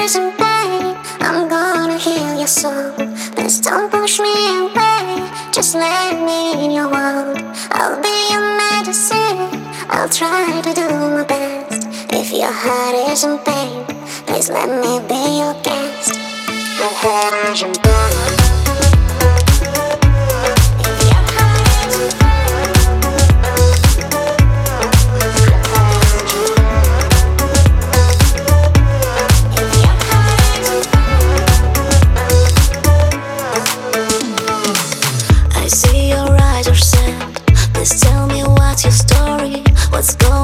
is in pain, I'm gonna heal your soul. Please don't push me away, just let me in your world. I'll be your medicine, I'll try to do my best. If your heart is in pain, please let me be your guest. Your heart is in pain. I see your eyes are sad. Please tell me what's your story. What's going